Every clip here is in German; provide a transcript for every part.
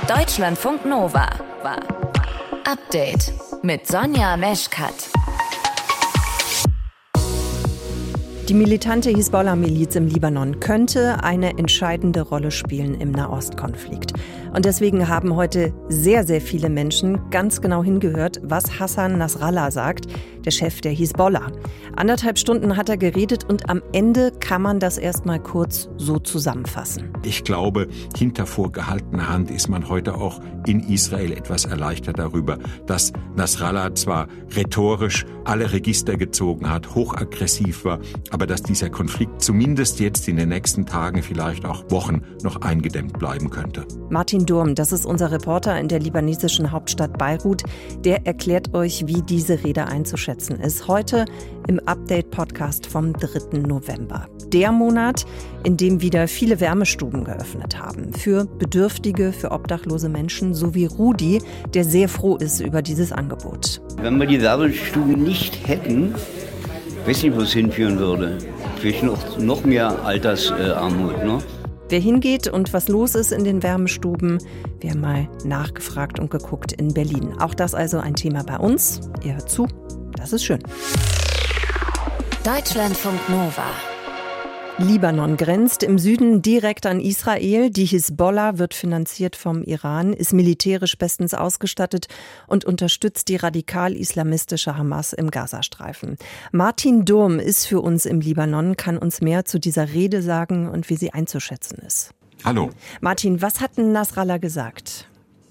Deutschlandfunk Nova. Update mit Sonja Meschkat. Die militante Hisbollah-Miliz im Libanon könnte eine entscheidende Rolle spielen im Nahostkonflikt. Und deswegen haben heute sehr, sehr viele Menschen ganz genau hingehört, was Hassan Nasrallah sagt, der Chef der Hisbollah. 1,5 Stunden hat er geredet und am Ende kann man das erstmal kurz so zusammenfassen. Ich glaube, hinter vorgehaltener Hand ist man heute auch in Israel etwas erleichtert darüber, dass Nasrallah zwar rhetorisch alle Register gezogen hat, hochaggressiv war, aber dass dieser Konflikt zumindest jetzt in den nächsten Tagen, vielleicht auch Wochen, noch eingedämmt bleiben könnte. Martin Durm, das ist unser Reporter in der libanesischen Hauptstadt Beirut, der erklärt euch, wie diese Rede einzuschätzen ist. Heute im Update-Podcast vom 3. November. Der Monat, in dem wieder viele Wärmestuben geöffnet haben. Für Bedürftige, für obdachlose Menschen, so wie Rudi, der sehr froh ist über dieses Angebot. Wenn wir die Wärmestuben nicht hätten, weiß nicht, wo es hinführen würde. Vielleicht noch mehr Altersarmut, ne? Wer hingeht und was los ist in den Wärmestuben, wir haben mal nachgefragt und geguckt in Berlin. Auch das also ein Thema bei uns. Ihr hört zu, das ist schön. Deutschlandfunk Nova. Libanon grenzt im Süden direkt an Israel. Die Hisbollah wird finanziert vom Iran, ist militärisch bestens ausgestattet und unterstützt die radikal-islamistische Hamas im Gazastreifen. Martin Durm ist für uns im Libanon, kann uns mehr zu dieser Rede sagen und wie sie einzuschätzen ist. Hallo. Martin, was hat denn Nasrallah gesagt?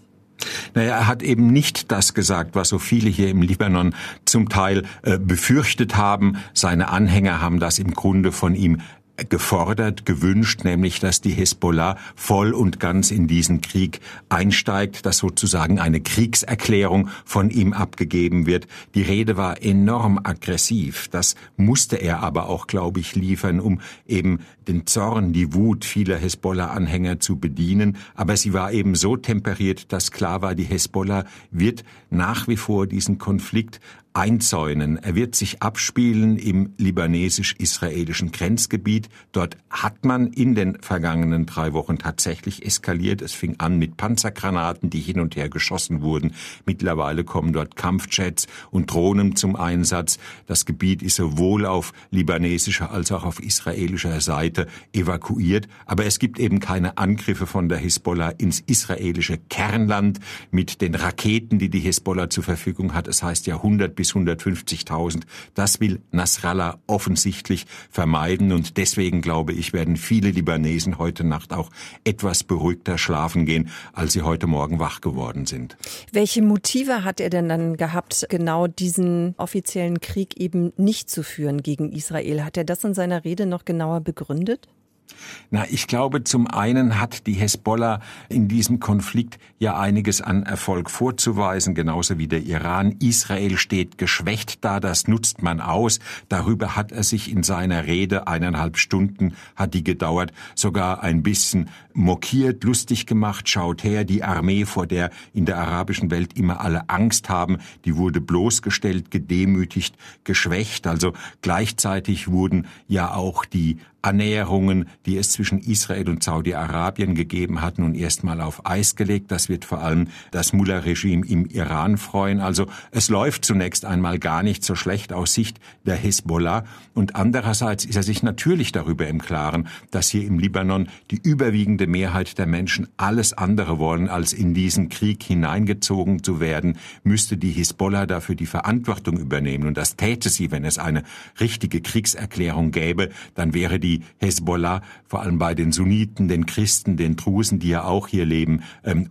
Naja, er hat eben nicht das gesagt, was so viele hier im Libanon zum Teil befürchtet haben. Seine Anhänger haben das im Grunde von ihm gefordert, gewünscht, nämlich, dass die Hisbollah voll und ganz in diesen Krieg einsteigt, dass sozusagen eine Kriegserklärung von ihm abgegeben wird. Die Rede war enorm aggressiv. Das musste er aber auch, glaube ich, liefern, um eben den Zorn, die Wut vieler Hisbollah-Anhänger zu bedienen. Aber sie war eben so temperiert, dass klar war, die Hisbollah wird nach wie vor diesen Konflikt einzäunen. Er wird sich abspielen im libanesisch-israelischen Grenzgebiet. Dort hat man in den vergangenen 3 Wochen tatsächlich eskaliert. Es fing an mit Panzergranaten, die hin und her geschossen wurden. Mittlerweile kommen dort Kampfjets und Drohnen zum Einsatz. Das Gebiet ist sowohl auf libanesischer als auch auf israelischer Seite evakuiert. Aber es gibt eben keine Angriffe von der Hisbollah ins israelische Kernland mit den Raketen, die die Hisbollah zur Verfügung hat. Es heißt ja 100 bis 150.000. Das will Nasrallah offensichtlich vermeiden und deswegen, glaube ich, werden viele Libanesen heute Nacht auch etwas beruhigter schlafen gehen, als sie heute Morgen wach geworden sind. Welche Motive hat er denn dann gehabt, genau diesen offiziellen Krieg eben nicht zu führen gegen Israel? Hat er das in seiner Rede noch genauer begründet? Na, ich glaube, zum einen hat die Hisbollah in diesem Konflikt ja einiges an Erfolg vorzuweisen, genauso wie der Iran. Israel steht geschwächt da, das nutzt man aus. Darüber hat er sich in seiner Rede, 1,5 Stunden hat die gedauert, sogar ein bisschen mokiert, lustig gemacht. Schaut her, die Armee, vor der in der arabischen Welt immer alle Angst haben, die wurde bloßgestellt, gedemütigt, geschwächt. Also gleichzeitig wurden ja auch die Annäherungen, die es zwischen Israel und Saudi-Arabien gegeben hat, nun erstmal auf Eis gelegt. Das wird vor allem das Mullah-Regime im Iran freuen. Also es läuft zunächst einmal gar nicht so schlecht aus Sicht der Hisbollah. Und andererseits ist er sich natürlich darüber im Klaren, dass hier im Libanon die überwiegende Mehrheit der Menschen alles andere wollen, als in diesen Krieg hineingezogen zu werden, müsste die Hisbollah dafür die Verantwortung übernehmen. Und das täte sie, wenn es eine richtige Kriegserklärung gäbe. Dann wäre die Hisbollah, vor allem bei den Sunniten, den Christen, den Drusen, die ja auch hier leben,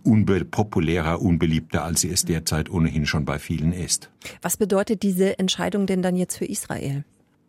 populärer, unbeliebter, als sie es derzeit ohnehin schon bei vielen ist. Was bedeutet diese Entscheidung denn dann jetzt für Israel?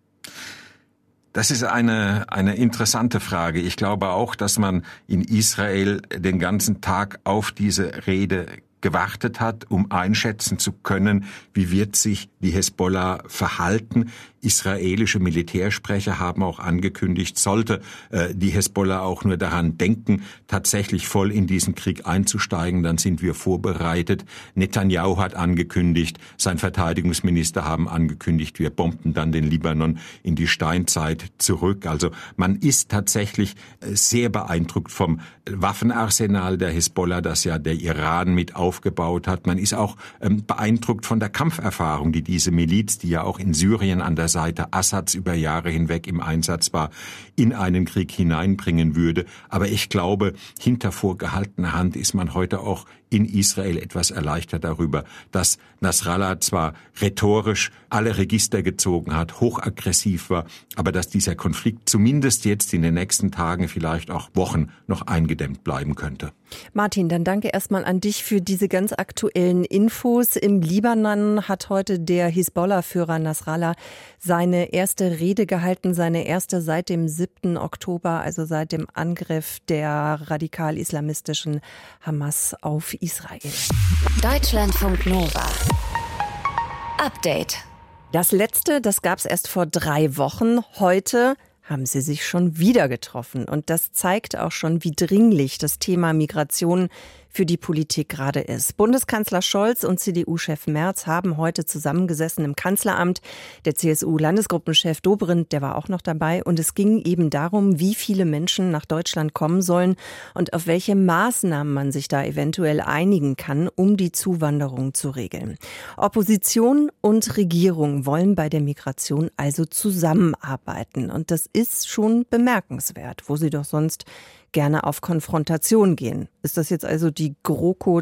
Das ist eine interessante Frage. Ich glaube auch, dass man in Israel den ganzen Tag auf diese Rede gewartet hat, um einschätzen zu können, wie wird sich die Hisbollah verhalten. Israelische Militärsprecher haben auch angekündigt, sollte die Hisbollah auch nur daran denken, tatsächlich voll in diesen Krieg einzusteigen, dann sind wir vorbereitet. Netanyahu hat angekündigt, sein Verteidigungsminister haben angekündigt, wir bomben dann den Libanon in die Steinzeit zurück. Also man ist tatsächlich sehr beeindruckt vom Waffenarsenal der Hisbollah, das ja der Iran mit aufgebaut hat. Man ist auch beeindruckt von der Kampferfahrung, die diese Miliz, die ja auch in Syrien an der Seite Assads über Jahre hinweg im Einsatz war, in einen Krieg hineinbringen würde. Aber ich glaube, hinter vorgehaltener Hand ist man heute auch in Israel etwas erleichtert darüber, dass Nasrallah zwar rhetorisch alle Register gezogen hat, hochaggressiv war, aber dass dieser Konflikt zumindest jetzt in den nächsten Tagen, vielleicht auch Wochen noch eingedämmt bleiben könnte. Martin, dann danke erstmal an dich für diese ganz aktuellen Infos. Im Libanon hat heute der Hisbollah-Führer Nasrallah seine erste Rede gehalten, seine erste seit dem 7. Oktober, also seit dem Angriff der radikal-islamistischen Hamas auf Israel. Deutschlandfunk Nova. Update. Das letzte, das gab es erst vor 3 Wochen. Heute haben sie sich schon wieder getroffen. Und das zeigt auch schon, wie dringlich das Thema Migration für die Politik gerade ist. Bundeskanzler Scholz und CDU-Chef Merz haben heute zusammengesessen im Kanzleramt. Der CSU-Landesgruppenchef Dobrindt, der war auch noch dabei. Und es ging eben darum, wie viele Menschen nach Deutschland kommen sollen und auf welche Maßnahmen man sich da eventuell einigen kann, um die Zuwanderung zu regeln. Opposition und Regierung wollen bei der Migration also zusammenarbeiten. Und das ist schon bemerkenswert, wo sie doch sonst gerne auf Konfrontation gehen. Ist das jetzt also die GroKo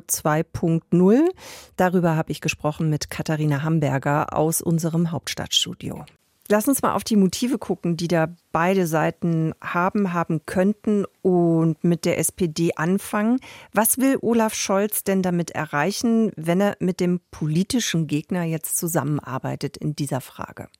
2.0? Darüber habe ich gesprochen mit Katharina Hamberger aus unserem Hauptstadtstudio. Lass uns mal auf die Motive gucken, die da beide Seiten haben könnten und mit der SPD anfangen. Was will Olaf Scholz denn damit erreichen, wenn er mit dem politischen Gegner jetzt zusammenarbeitet in dieser Frage?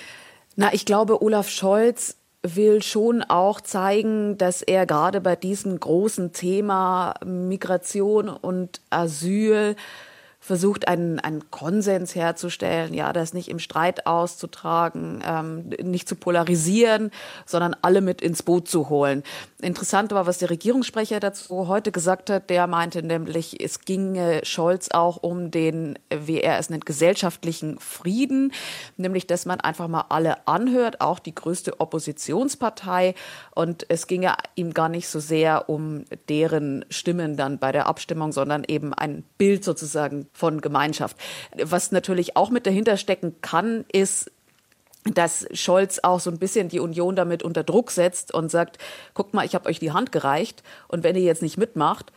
Ich glaube, Olaf Scholz will schon auch zeigen, dass er gerade bei diesem großen Thema Migration und Asyl versucht, einen Konsens herzustellen, ja, das nicht im Streit auszutragen, nicht zu polarisieren, sondern alle mit ins Boot zu holen. Interessant war, was der Regierungssprecher dazu heute gesagt hat. Der meinte nämlich, es ginge Scholz auch um den, wie er es nennt, gesellschaftlichen Frieden, nämlich, dass man einfach mal alle anhört, auch die größte Oppositionspartei. Und es ginge ihm gar nicht so sehr um deren Stimmen dann bei der Abstimmung, sondern eben ein Bild sozusagen von Gemeinschaft. Was natürlich auch mit dahinter stecken kann, ist, dass Scholz auch so ein bisschen die Union damit unter Druck setzt und sagt, guckt mal, ich habe euch die Hand gereicht und wenn ihr jetzt nicht mitmacht,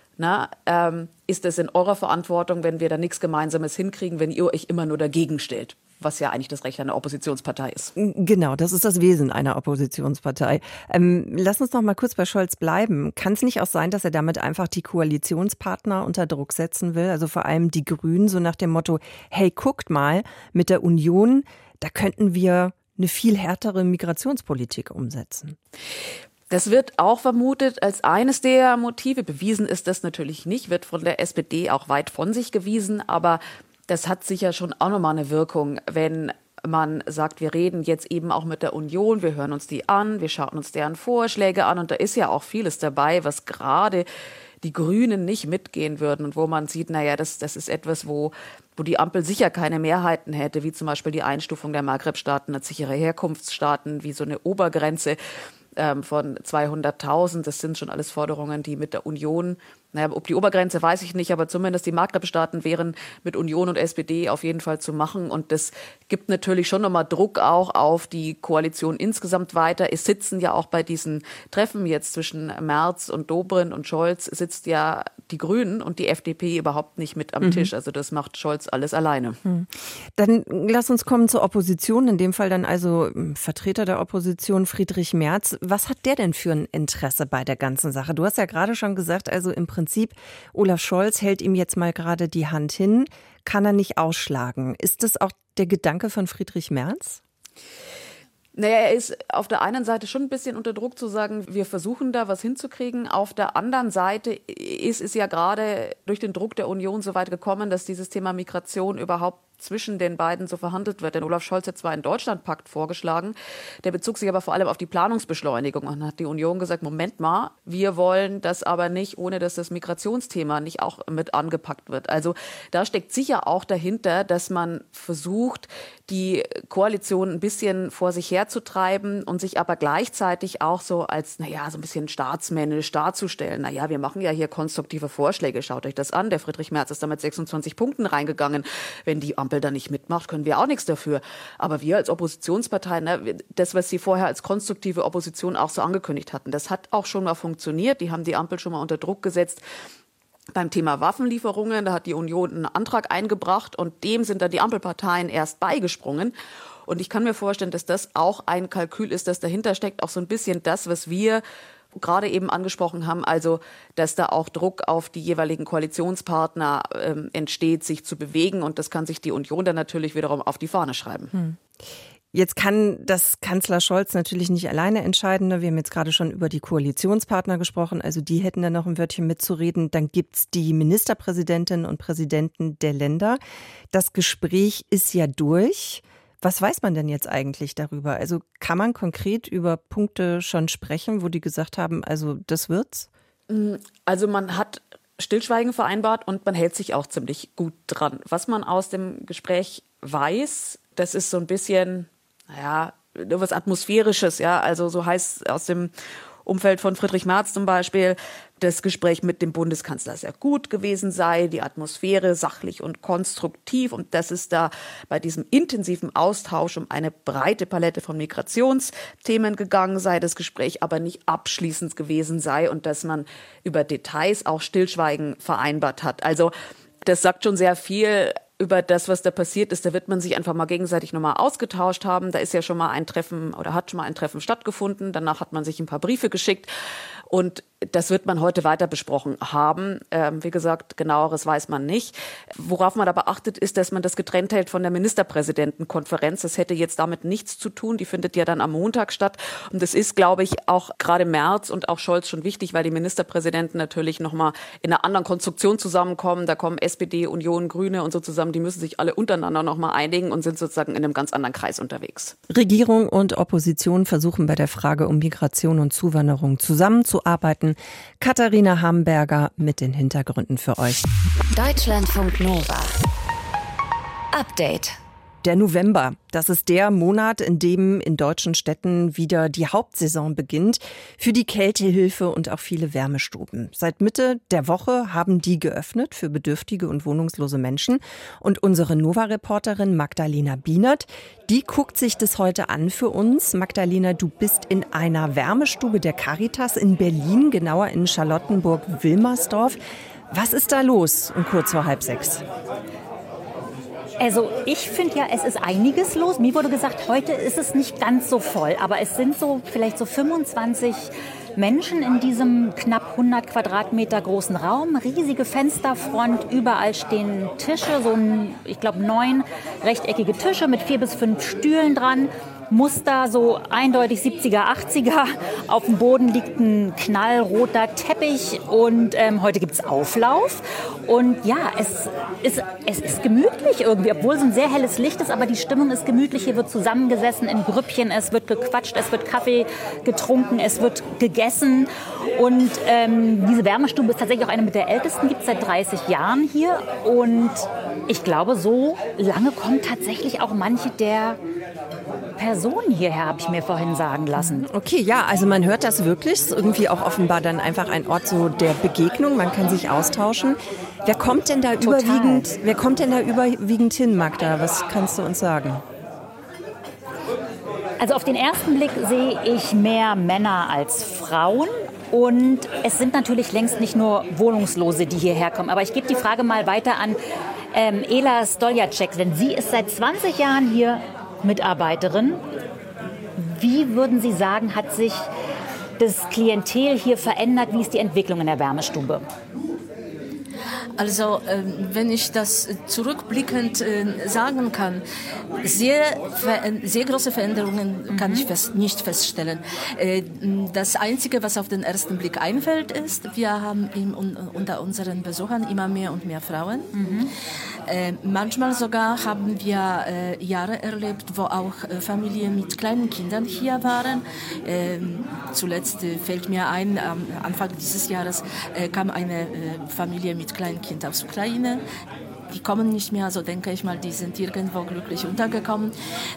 ist es in eurer Verantwortung, wenn wir da nichts Gemeinsames hinkriegen, wenn ihr euch immer nur dagegen stellt. Was ja eigentlich das Recht einer Oppositionspartei ist. Genau, das ist das Wesen einer Oppositionspartei. Lass uns noch mal kurz bei Scholz bleiben. Kann es nicht auch sein, dass er damit einfach die Koalitionspartner unter Druck setzen will? Also vor allem die Grünen, so nach dem Motto, hey, guckt mal, mit der Union, da könnten wir eine viel härtere Migrationspolitik umsetzen. Das wird auch vermutet als eines der Motive. Bewiesen ist das natürlich nicht, wird von der SPD auch weit von sich gewiesen. Aber das hat sicher schon auch nochmal eine Wirkung, wenn man sagt, wir reden jetzt eben auch mit der Union, wir hören uns die an, wir schauen uns deren Vorschläge an. Und da ist ja auch vieles dabei, was gerade die Grünen nicht mitgehen würden und wo man sieht, das ist etwas, wo die Ampel sicher keine Mehrheiten hätte, wie zum Beispiel die Einstufung der Maghreb-Staaten als sichere Herkunftsstaaten, wie so eine Obergrenze von 200.000. Das sind schon alles Forderungen, die mit der Union, ob die Obergrenze weiß ich nicht, aber zumindest die Maghreb-Staaten wären mit Union und SPD auf jeden Fall zu machen. Und das gibt natürlich schon nochmal Druck auch auf die Koalition insgesamt weiter. Es sitzen ja auch bei diesen Treffen jetzt zwischen Merz und Dobrindt und Scholz, sitzt ja die Grünen und die FDP überhaupt nicht mit am Tisch. Also das macht Scholz alles alleine. Dann lass uns kommen zur Opposition, in dem Fall dann also Vertreter der Opposition Friedrich Merz. Was hat der denn für ein Interesse bei der ganzen Sache? Du hast ja gerade schon gesagt, also im Prinzip, Olaf Scholz hält ihm jetzt mal gerade die Hand hin, kann er nicht ausschlagen. Ist das auch der Gedanke von Friedrich Merz? Er ist auf der einen Seite schon ein bisschen unter Druck zu sagen, wir versuchen da was hinzukriegen. Auf der anderen Seite ist es ja gerade durch den Druck der Union so weit gekommen, dass dieses Thema Migration überhaupt zwischen den beiden so verhandelt wird. Denn Olaf Scholz hat zwar einen Deutschlandpakt vorgeschlagen, der bezog sich aber vor allem auf die Planungsbeschleunigung. Und dann hat die Union gesagt, Moment mal, wir wollen das aber nicht, ohne dass das Migrationsthema nicht auch mit angepackt wird. Also da steckt sicher auch dahinter, dass man versucht, die Koalition ein bisschen vor sich herzutreiben und sich aber gleichzeitig auch so als, so ein bisschen staatsmännisch darzustellen. Wir machen ja hier konstruktive Vorschläge. Schaut euch das an. Der Friedrich Merz ist da mit 26 Punkten reingegangen. Wenn die Ampel da nicht mitmacht, können wir auch nichts dafür. Aber wir als Oppositionspartei, das, was sie vorher als konstruktive Opposition auch so angekündigt hatten, das hat auch schon mal funktioniert. Die haben die Ampel schon mal unter Druck gesetzt. Beim Thema Waffenlieferungen, da hat die Union einen Antrag eingebracht und dem sind dann die Ampelparteien erst beigesprungen. Und ich kann mir vorstellen, dass das auch ein Kalkül ist, das dahinter steckt, auch so ein bisschen das, was wir gerade eben angesprochen haben, also dass da auch Druck auf die jeweiligen Koalitionspartner entsteht, sich zu bewegen. Und das kann sich die Union dann natürlich wiederum auf die Fahne schreiben. Jetzt kann das Kanzler Scholz natürlich nicht alleine entscheiden. Wir haben jetzt gerade schon über die Koalitionspartner gesprochen. Also die hätten dann noch ein Wörtchen mitzureden. Dann gibt's die Ministerpräsidentinnen und Präsidenten der Länder. Das Gespräch ist ja durch. Was weiß man denn jetzt eigentlich darüber? Also kann man konkret über Punkte schon sprechen, wo die gesagt haben, also das wird's? Also man hat Stillschweigen vereinbart und man hält sich auch ziemlich gut dran. Was man aus dem Gespräch weiß, das ist so ein bisschen, was Atmosphärisches, also so heißt aus dem Umfeld von Friedrich Merz zum Beispiel, das Gespräch mit dem Bundeskanzler sehr gut gewesen sei, die Atmosphäre sachlich und konstruktiv und dass es da bei diesem intensiven Austausch um eine breite Palette von Migrationsthemen gegangen sei, das Gespräch aber nicht abschließend gewesen sei und dass man über Details auch Stillschweigen vereinbart hat. Also das sagt schon sehr viel über das, was da passiert ist. Da wird man sich einfach mal gegenseitig nochmal ausgetauscht haben. Da ist ja schon mal ein Treffen oder hat schon mal ein Treffen stattgefunden. Danach hat man sich ein paar Briefe geschickt. Und das wird man heute weiter besprochen haben. Wie gesagt, genaueres weiß man nicht. Worauf man aber achtet, ist, dass man das getrennt hält von der Ministerpräsidentenkonferenz. Das hätte jetzt damit nichts zu tun. Die findet ja dann am Montag statt. Und das ist, glaube ich, auch gerade Merz und auch Scholz schon wichtig, weil die Ministerpräsidenten natürlich nochmal in einer anderen Konstruktion zusammenkommen. Da kommen SPD, Union, Grüne und so zusammen. Die müssen sich alle untereinander nochmal einigen und sind sozusagen in einem ganz anderen Kreis unterwegs. Regierung und Opposition versuchen bei der Frage um Migration und Zuwanderung zusammenzuarbeiten. Katharina Hamberger mit den Hintergründen für euch. Deutschlandfunk Nova. Update. Der November, das ist der Monat, in dem in deutschen Städten wieder die Hauptsaison beginnt für die Kältehilfe und auch viele Wärmestuben. Seit Mitte der Woche haben die geöffnet für bedürftige und wohnungslose Menschen. Und unsere Nova-Reporterin Magdalena Bienert, die guckt sich das heute an für uns. Magdalena, du bist in einer Wärmestube der Caritas in Berlin, genauer in Charlottenburg-Wilmersdorf. Was ist da los um kurz vor 5:30? Also ich finde ja, es ist einiges los. Mir wurde gesagt, heute ist es nicht ganz so voll, aber es sind vielleicht so 25 Menschen in diesem knapp 100 Quadratmeter großen Raum. Riesige Fensterfront, überall stehen Tische, ich glaube 9 rechteckige Tische mit 4 bis 5 Stühlen dran. Muster, so eindeutig 70er, 80er. Auf dem Boden liegt ein knallroter Teppich und heute gibt's Auflauf. Und ja, es ist gemütlich irgendwie, obwohl es ein sehr helles Licht ist, aber die Stimmung ist gemütlich. Hier wird zusammengesessen in Grüppchen, es wird gequatscht, es wird Kaffee getrunken, es wird gegessen. Und diese Wärmestube ist tatsächlich auch eine mit der ältesten, gibt es seit 30 Jahren hier. Und ich glaube, so lange kommen tatsächlich auch manche der Personen hierher, habe ich mir vorhin sagen lassen. Okay, ja, also man hört das wirklich. Ist irgendwie auch offenbar dann einfach ein Ort so der Begegnung. Man kann sich austauschen. Wer kommt denn da überwiegend hin, Magda? Was kannst du uns sagen? Also auf den ersten Blick sehe ich mehr Männer als Frauen. Und es sind natürlich längst nicht nur Wohnungslose, die hierher kommen. Aber ich gebe die Frage mal weiter an Ela Stoljacek, denn sie ist seit 20 Jahren hier Mitarbeiterin. Wie würden Sie sagen, hat sich das Klientel hier verändert? Wie ist die Entwicklung in der Wärmestube? Also, wenn ich das zurückblickend sagen kann, sehr große Veränderungen kann ich nicht feststellen. Das Einzige, was auf den ersten Blick einfällt, ist, wir haben unter unseren Besuchern immer mehr und mehr Frauen. Manchmal sogar haben wir Jahre erlebt, wo auch Familien mit kleinen Kindern hier waren. Zuletzt fällt mir ein, am Anfang dieses Jahres kam eine Familie mit kleinen Kindern aus Ukraine. Die kommen nicht mehr, so denke ich mal, die sind irgendwo glücklich untergekommen.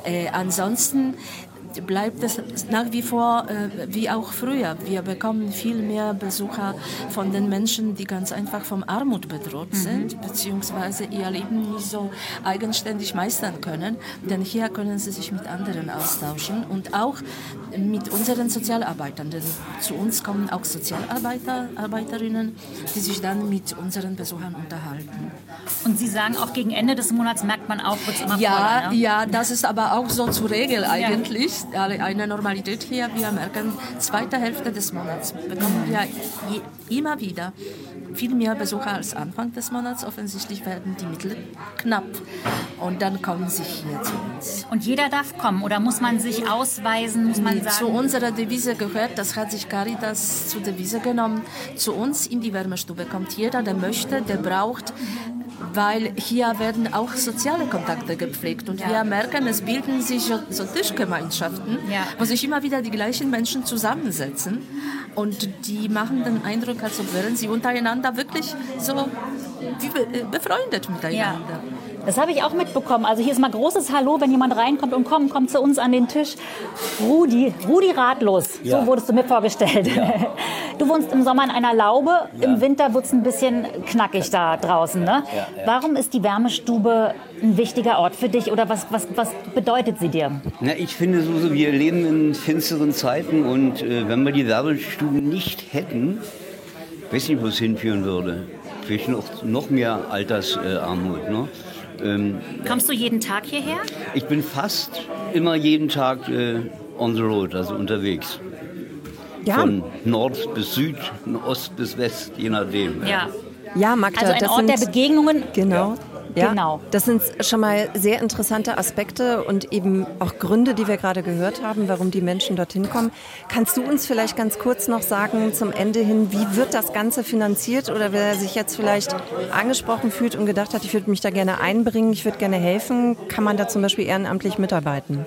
Ansonsten bleibt es nach wie vor wie auch früher. Wir bekommen viel mehr Besucher von den Menschen, die ganz einfach von Armut bedroht sind, beziehungsweise ihr Leben nicht so eigenständig meistern können. Denn hier können sie sich mit anderen austauschen und auch mit unseren Sozialarbeitern. Denn zu uns kommen auch Sozialarbeiterinnen, die sich dann mit unseren Besuchern unterhalten. Und Sie sagen, auch gegen Ende des Monats merkt man auch, wird es immer voller, ne? Ja, das ist aber auch so zur Regel eigentlich. Eine Normalität hier. Wir merken, zweite Hälfte des Monats bekommen wir immer wieder viel mehr Besucher als Anfang des Monats. Offensichtlich werden die Mittel knapp und dann kommen sie hier zu uns. Und jeder darf kommen oder muss man sich ausweisen, muss man sagen? Zu unserer Devise gehört, das hat sich Caritas zur Devise genommen, zu uns in die Wärmestube kommt jeder, der möchte, der braucht, weil hier werden auch soziale Kontakte gepflegt und wir merken, es bilden sich so Tischgemeinschaften, wo sich immer wieder die gleichen Menschen zusammensetzen und die machen den Eindruck, als wären sie untereinander wirklich so befreundet miteinander. Ja. Das habe ich auch mitbekommen. Also hier ist mal großes Hallo, wenn jemand reinkommt und kommt zu uns an den Tisch. Rudi Ratlos, so wurdest du mir vorgestellt. Ja. Du wohnst im Sommer in einer Laube, im Winter wird es ein bisschen knackig da draußen. Ne? Ja. Warum ist die Wärmestube ein wichtiger Ort für dich oder was bedeutet sie dir? Na, ich finde, wir leben in finsteren Zeiten und wenn wir die Wärmestuben nicht hätten, weiß nicht, wo es hinführen würde. Vielleicht noch mehr Altersarmut. Ne? Kommst du jeden Tag hierher? Ich bin fast immer jeden Tag on the road, also unterwegs. Ja. Von Nord bis Süd, von Ost bis West, je nachdem. Ja, Magda, also ein Ort der Begegnungen. Genau. Ja, genau. Das sind schon mal sehr interessante Aspekte und eben auch Gründe, die wir gerade gehört haben, warum die Menschen dorthin kommen. Kannst du uns vielleicht ganz kurz noch sagen zum Ende hin, wie wird das Ganze finanziert? Oder wer sich jetzt vielleicht angesprochen fühlt und gedacht hat, ich würde mich da gerne einbringen, ich würde gerne helfen, kann man da zum Beispiel ehrenamtlich mitarbeiten?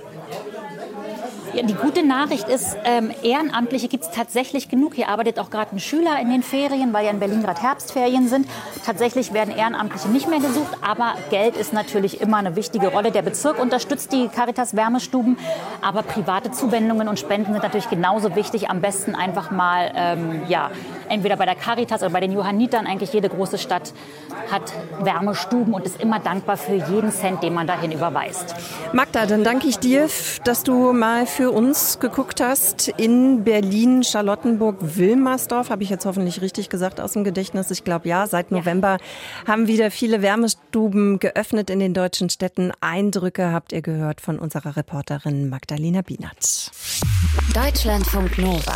Ja, die gute Nachricht ist, Ehrenamtliche gibt es tatsächlich genug. Hier arbeitet auch gerade ein Schüler in den Ferien, weil ja in Berlin gerade Herbstferien sind. Tatsächlich werden Ehrenamtliche nicht mehr gesucht, aber Geld ist natürlich immer eine wichtige Rolle. Der Bezirk unterstützt die Caritas Wärmestuben, aber private Zuwendungen und Spenden sind natürlich genauso wichtig. Am besten einfach mal, entweder bei der Caritas oder bei den Johannitern. Eigentlich jede große Stadt hat Wärmestuben und ist immer dankbar für jeden Cent, den man dahin überweist. Magda, dann danke ich dir, dass du mal für uns geguckt hast in Berlin, Charlottenburg, Wilmersdorf. Habe ich jetzt hoffentlich richtig gesagt aus dem Gedächtnis? Ich glaube ja, seit November haben wieder viele Wärmestuben geöffnet in den deutschen Städten. Eindrücke habt ihr gehört von unserer Reporterin Magdalena Bienert. Deutschlandfunk Nova.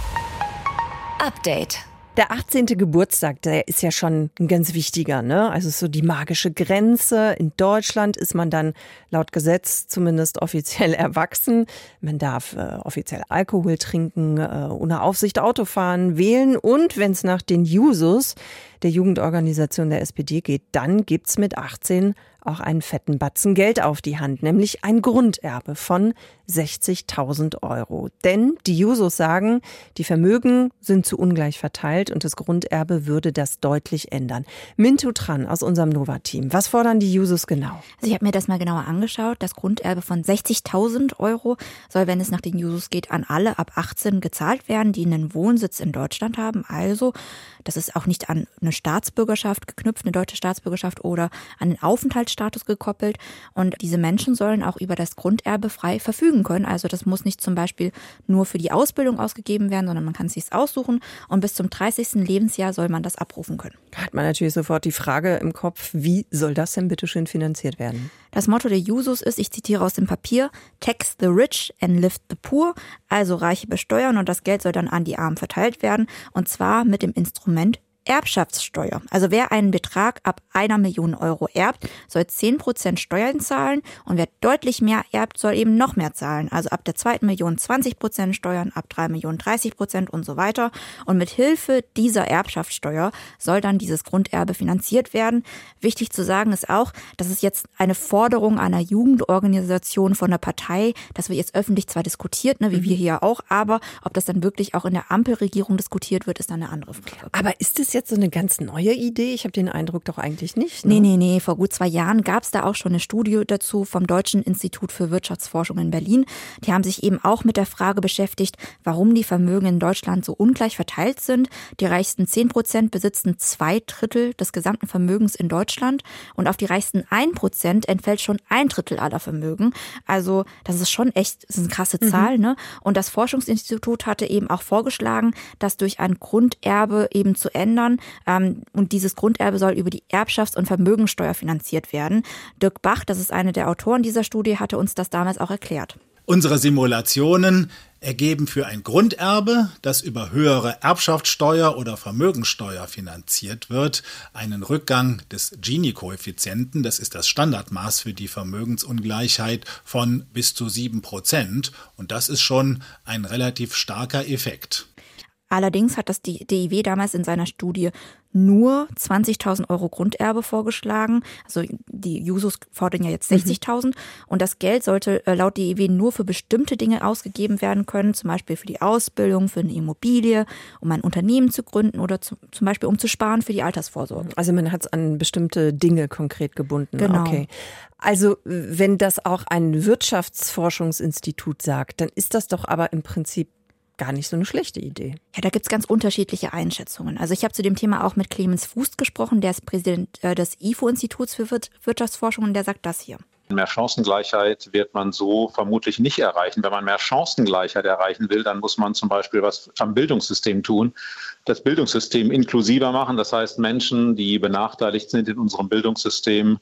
Update. Der 18. Geburtstag, der ist ja schon ein ganz wichtiger, ne? Also so die magische Grenze. In Deutschland ist man dann laut Gesetz zumindest offiziell erwachsen. Man darf offiziell Alkohol trinken, ohne Aufsicht Auto fahren, wählen und wenn es nach den Jusos, der Jugendorganisation der SPD geht, dann gibt's mit 18 auch einen fetten Batzen Geld auf die Hand, nämlich ein Grunderbe von 60.000 €. Denn die Jusos sagen, die Vermögen sind zu ungleich verteilt und das Grunderbe würde das deutlich ändern. Mintu Tran aus unserem Nova-Team. Was fordern die Jusos genau? Also ich habe mir das mal genauer angeschaut. Das Grunderbe von 60.000 € soll, wenn es nach den Jusos geht, an alle ab 18 gezahlt werden, die einen Wohnsitz in Deutschland haben. Also das ist auch nicht an eine Staatsbürgerschaft geknüpft, eine deutsche Staatsbürgerschaft oder an den Aufenthaltsstatus gekoppelt. Und diese Menschen sollen auch über das Grunderbe frei verfügen können. Also das muss nicht zum Beispiel nur für die Ausbildung ausgegeben werden, sondern man kann es sich aussuchen und bis zum 30. Lebensjahr soll man das abrufen können. Hat man natürlich sofort die Frage im Kopf, wie soll das denn bitte schön finanziert werden? Das Motto der Jusos ist, ich zitiere aus dem Papier, tax the rich and lift the poor, also Reiche besteuern und das Geld soll dann an die Armen verteilt werden und zwar mit dem Instrument Erbschaftssteuer. Also wer einen Betrag ab 1 Million Euro erbt, soll 10% Steuern zahlen und wer deutlich mehr erbt, soll eben noch mehr zahlen. Also ab der 2. Million 20% Steuern, ab 3 Millionen 30% und so weiter. Und mit Hilfe dieser Erbschaftssteuer soll dann dieses Grunderbe finanziert werden. Wichtig zu sagen ist auch, dass es jetzt eine Forderung einer Jugendorganisation von der Partei, das wird jetzt öffentlich zwar diskutiert, wie wir hier auch, aber ob das dann wirklich auch in der Ampelregierung diskutiert wird, ist dann eine andere Frage. Aber ist es jetzt so eine ganz neue Idee? Ich habe den Eindruck doch eigentlich nicht. Nee. Vor gut 2 Jahren gab es da auch schon eine Studie dazu vom Deutschen Institut für Wirtschaftsforschung in Berlin. Die haben sich eben auch mit der Frage beschäftigt, warum die Vermögen in Deutschland so ungleich verteilt sind. Die reichsten 10% besitzen 2/3 des gesamten Vermögens in Deutschland und auf die reichsten 1% entfällt schon 1/3 aller Vermögen. Also das ist schon echt, das ist eine krasse Zahl. Und das Forschungsinstitut hatte eben auch vorgeschlagen, das durch ein Grunderbe eben zu ändern. Und dieses Grunderbe soll über die Erbschafts- und Vermögensteuer finanziert werden. Dirk Bach, das ist einer der Autoren dieser Studie, hatte uns das damals auch erklärt. Unsere Simulationen ergeben für ein Grunderbe, das über höhere Erbschaftssteuer oder Vermögensteuer finanziert wird, einen Rückgang des Gini-Koeffizienten, das ist das Standardmaß für die Vermögensungleichheit, von bis zu 7%. Und das ist schon ein relativ starker Effekt. Allerdings hat das die DIW damals in seiner Studie nur 20.000 Euro Grunderbe vorgeschlagen. Also die Jusos fordern ja jetzt 60.000. Und das Geld sollte laut DIW nur für bestimmte Dinge ausgegeben werden können, zum Beispiel für die Ausbildung, für eine Immobilie, um ein Unternehmen zu gründen oder zum Beispiel um zu sparen für die Altersvorsorge. Also man hat es an bestimmte Dinge konkret gebunden. Genau. Okay. Also wenn das auch ein Wirtschaftsforschungsinstitut sagt, dann ist das doch aber im Prinzip gar nicht so eine schlechte Idee. Ja, da gibt's ganz unterschiedliche Einschätzungen. Also ich habe zu dem Thema auch mit Clemens Fuß gesprochen, der ist Präsident des IFO-Instituts für Wirtschaftsforschung und der sagt das hier. Mehr Chancengleichheit wird man so vermutlich nicht erreichen. Wenn man mehr Chancengleichheit erreichen will, dann muss man zum Beispiel was am Bildungssystem tun, das Bildungssystem inklusiver machen. Das heißt, Menschen, die benachteiligt sind in unserem Bildungssystem,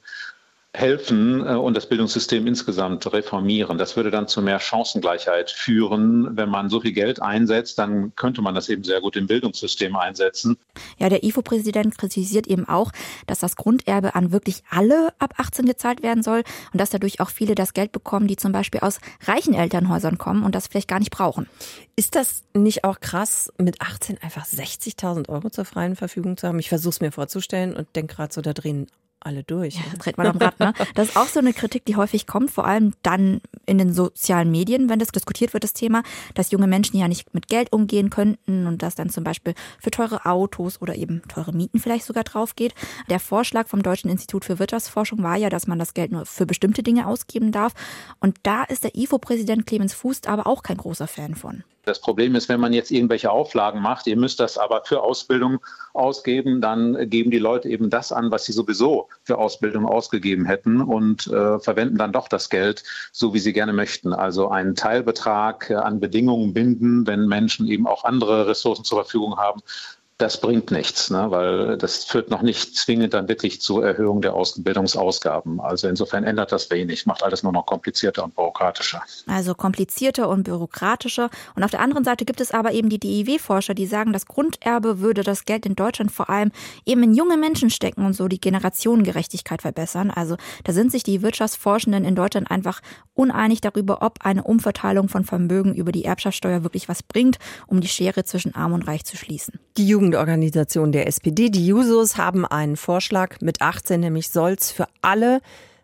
helfen und das Bildungssystem insgesamt reformieren. Das würde dann zu mehr Chancengleichheit führen. Wenn man so viel Geld einsetzt, dann könnte man das eben sehr gut im Bildungssystem einsetzen. Ja, der IFO-Präsident kritisiert eben auch, dass das Grunderbe an wirklich alle ab 18 gezahlt werden soll und dass dadurch auch viele das Geld bekommen, die zum Beispiel aus reichen Elternhäusern kommen und das vielleicht gar nicht brauchen. Ist das nicht auch krass, mit 18 einfach 60.000 Euro zur freien Verfügung zu haben? Ich versuche es mir vorzustellen und denke gerade so, da drehen alle durch. Ja, dreht man am Rad, ne? Das ist auch so eine Kritik, die häufig kommt, vor allem dann in den sozialen Medien, wenn das diskutiert wird, das Thema, dass junge Menschen ja nicht mit Geld umgehen könnten und dass dann zum Beispiel für teure Autos oder eben teure Mieten vielleicht sogar drauf geht. Der Vorschlag vom Deutschen Institut für Wirtschaftsforschung war ja, dass man das Geld nur für bestimmte Dinge ausgeben darf. Und da ist der IFO-Präsident Clemens Fuß aber auch kein großer Fan von. Das Problem ist, wenn man jetzt irgendwelche Auflagen macht, ihr müsst das aber für Ausbildung ausgeben, dann geben die Leute eben das an, was sie sowieso für Ausbildung ausgegeben hätten und verwenden dann doch das Geld, so wie sie gerne möchten. Also einen Teilbetrag an Bedingungen binden, wenn Menschen eben auch andere Ressourcen zur Verfügung haben. Das bringt nichts, ne? Weil das führt noch nicht zwingend dann wirklich zur Erhöhung der Ausbildungsausgaben. Also insofern ändert das wenig, macht alles nur noch komplizierter und bürokratischer. Also komplizierter und bürokratischer. Und auf der anderen Seite gibt es aber eben die DIW-Forscher, die sagen, das Grunderbe würde das Geld in Deutschland vor allem eben in junge Menschen stecken und so die Generationengerechtigkeit verbessern. Also da sind sich die Wirtschaftsforschenden in Deutschland einfach uneinig darüber, ob eine Umverteilung von Vermögen über die Erbschaftssteuer wirklich was bringt, um die Schere zwischen Arm und Reich zu schließen. Die Jugendorganisation der SPD, die Jusos, haben einen Vorschlag. Mit 18 nämlich soll es für alle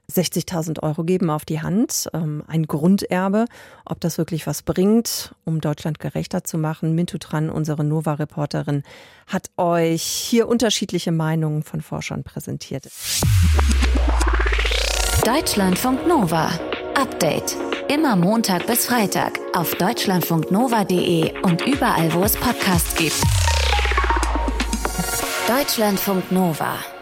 60.000 Euro geben auf die Hand. Ein Grunderbe. Ob das wirklich was bringt, um Deutschland gerechter zu machen. Mintu Tran, unsere Nova-Reporterin, hat euch hier unterschiedliche Meinungen von Forschern präsentiert. Deutschlandfunk Nova. Update. Immer Montag bis Freitag auf deutschlandfunknova.de und überall, wo es Podcasts gibt. Deutschlandfunk Nova.